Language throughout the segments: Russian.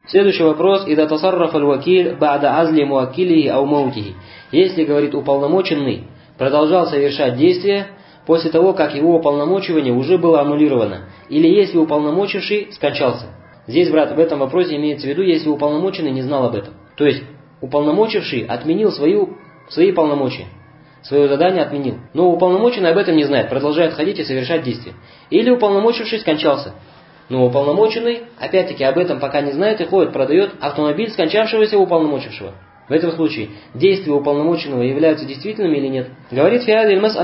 Следующий вопрос. «Ида тасарраф аль-вакиль ба'да азли муаккилихи ау маутихи». Если, говорит, уполномоченный продолжал совершать действия после того, как его уполномочивание уже было аннулировано, или если уполномочивший скончался. Здесь, брат, в этом вопросе имеется в виду, если уполномоченный не знал об этом. То есть, уполномочивший отменил свои полномочия. Свое задание отменил. Но уполномоченный об этом не знает, продолжает ходить и совершать действия. Или уполномочивший скончался. Но уполномоченный, опять-таки, об этом пока не знает и ходит, продает автомобиль скончавшегося уполномочившего. В этом случае действия уполномоченного являются действительными или нет? Говорит в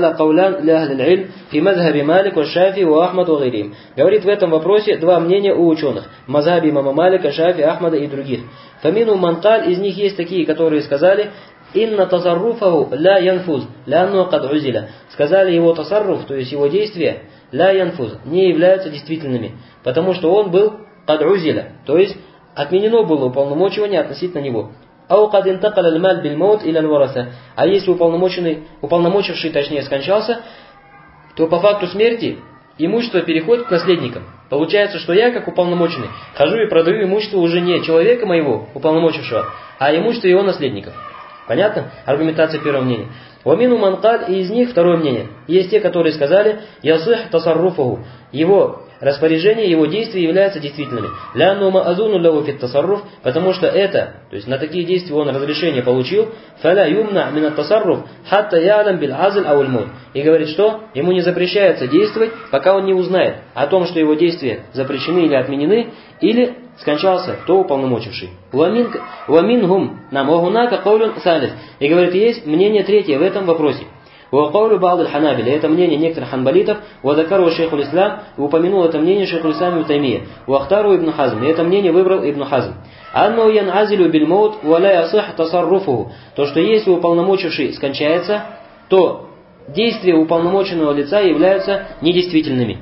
этом вопросе два мнения у ученых. В мазхабе имама Малика, Шафи, Ахмада и других. Фамину манталь, из них есть такие, которые сказали: «Инна тасарруфаху ла янфуз, лянну кад узиля». Сказали, его тасарруф, то есть его действия, ла янфуз, не являются действительными, потому что он был кад узиля, то есть отменено было уполномочивание относительно него. Ау кад интакал аль-маль биль-маут иля аль-вараса. А если уполномочивший, точнее, скончался, то по факту смерти имущество переходит к наследникам. Получается, что я, как уполномоченный, хожу и продаю имущество уже не человека моего, уполномочившего, а имущество его наследников. Понятно? Аргументация первого мнения. Вамину манкаль, и из них второе мнение. Есть те, которые сказали: ясых тасарруфаху. Его распоряжение, его действия являются действительными. Лянну маазуну лаву фит тасарруф, потому что это, то есть на такие действия он разрешение получил. Фаля юмна минат тасарруф хатта ялам бил азл ауль мут. И говорит, что ему не запрещается действовать, пока он не узнает о том, что его действия запрещены или отменены, или скончался кто уполномочивший. Вамингум нам вагунака каулюн салис. И говорит, есть мнение третье в этом вопросе. Вакаулю ба'д аль-ханабили. Это мнение некоторых ханбалитов. Вадакару шейху ислам. И упомянул это мнение шейху ислам ибн Таймия. Вахтару ибн Хазм. И это мнение выбрал ибн Хазм. Анну яназилю биль маут валя ясих тасарруфуху. То, что если уполномочивший скончается, то действия уполномоченного лица являются недействительными.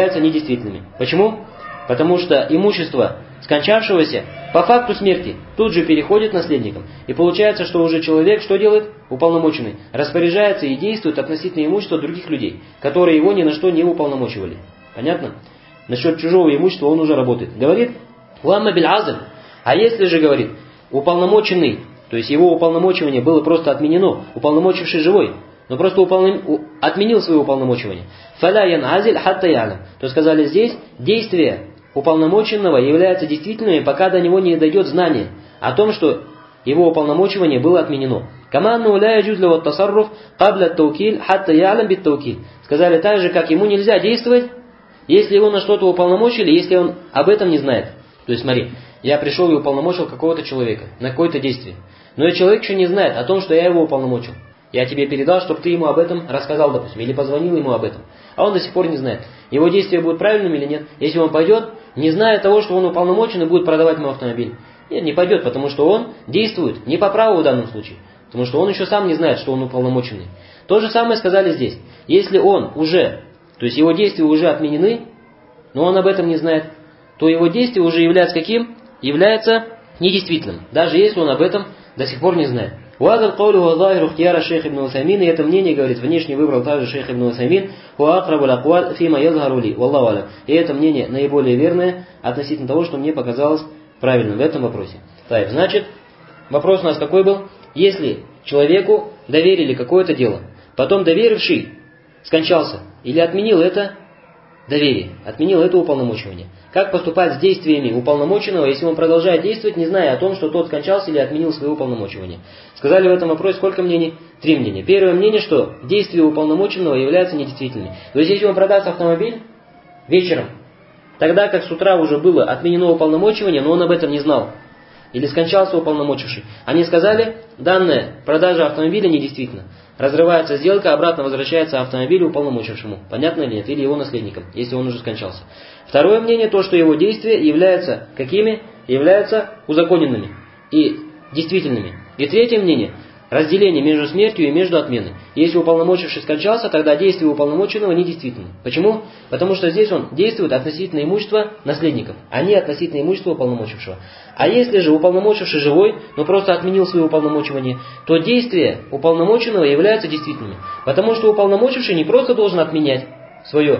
Почему? Потому что имущество скончавшегося по факту смерти тут же переходит наследникам. И получается, что уже человек что делает? Уполномоченный. Распоряжается и действует относительно имущества других людей, которые его ни на что не уполномочивали. Понятно? Насчет чужого имущества он уже работает. Говорит, «Уамма биль азль». А если же, говорит, уполномоченный, то есть его уполномочивание было просто отменено, уполномочивший живой, но просто отменил свое уполномочивание. «Фаля ян азиль хатта ялам». То сказали здесь, действия уполномоченного являются действительными, пока до него не дойдет знание о том, что его уполномочивание было отменено. Каманну ля яджуз ля тасарруф кабля таукиль хатта ялам бит таукиль. Сказали так же, как ему нельзя действовать, если его на что-то уполномочили, если он об этом не знает. То есть смотри, я пришел и уполномочил какого-то человека на какое-то действие, но человек еще не знает о том, что я его уполномочил. Я тебе передал, чтобы ты ему об этом рассказал, допустим, или позвонил ему об этом. А он до сих пор не знает. Его действия будут правильными или нет? Если он пойдет, не зная того, что он уполномочен и будет продавать ему автомобиль. Нет, не пойдет, потому что он действует не по праву в данном случае. Потому что он еще сам не знает, что он уполномоченный. То же самое сказали здесь. Если он уже, то есть его действия уже отменены, но он об этом не знает, то его действие уже является каким? Является недействительным. Даже если он об этом до сих пор не знает. Уазал каулю вазахиру ихтияра шейх ибн Усаймин, и это мнение, говорит, внешне выбрал также шейх ибн Усаймин, уакрабу лакваль фима язгарули, валлаху алям. И это мнение наиболее верное относительно того, что мне показалось правильным в этом вопросе. Так, значит, вопрос у нас какой был? Если человеку доверили какое-то дело, потом доверивший скончался или отменил это доверие, отменил это уполномочивание. Как поступать с действиями уполномоченного, если он продолжает действовать, не зная о том, что тот скончался или отменил свое уполномочивание? Сказали в этом вопросе сколько мнений? 3 мнения. Первое мнение, что действия уполномоченного являются недействительными. То есть, если он продаст автомобиль вечером, тогда как с утра уже было отменено уполномочивание, но он об этом не знал, или скончался уполномочивший, они сказали, данная продажа автомобиля недействительна. Разрывается сделка, обратно возвращается автомобиль уполномочившему. Понятно или нет? Или его наследникам, если он уже скончался. Второе мнение, то, что его действия являются какими? Являются узаконенными и действительными. И третье мнение, разделение между смертью и между отменой. Если уполномочивший скончался, тогда действия уполномоченного недействительны. Почему? Потому что здесь он действует относительно имущества наследников, а не относительно имущества уполномочившего. А если же уполномочивший живой, но просто отменил свое уполномочивание, то действия уполномоченного являются действительными. Потому что уполномочивший не просто должен отменять свое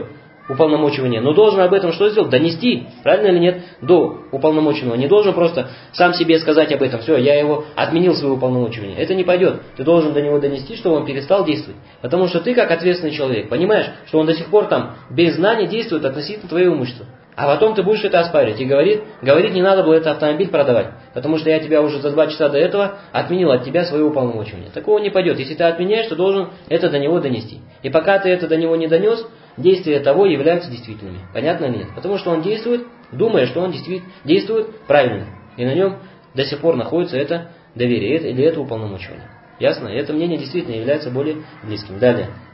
уполномочивания, но должен об этом что сделать? Донести, правильно или нет, до уполномоченного. Не должен просто сам себе сказать об этом, все, я его отменил свое уполномочивание. Это не пойдет. Ты должен до него донести, чтобы он перестал действовать. Потому что ты, как ответственный человек, понимаешь, что он до сих пор там без знания действует относительно твоего имущества. А потом ты будешь это оспаривать и говорит, не надо было этот автомобиль продавать, потому что я тебя уже за 2 часа до этого отменил от тебя свое уполномочивание. Такого не пойдет. Если ты отменяешь, то должен это до него донести. И пока ты это до него не донес, действия того являются действительными. Понятно или нет? Потому что он действует, думая, что он действует правильно. И на нем до сих пор находится это доверие или это уполномочивание. Ясно? И это мнение действительно является более близким. Далее.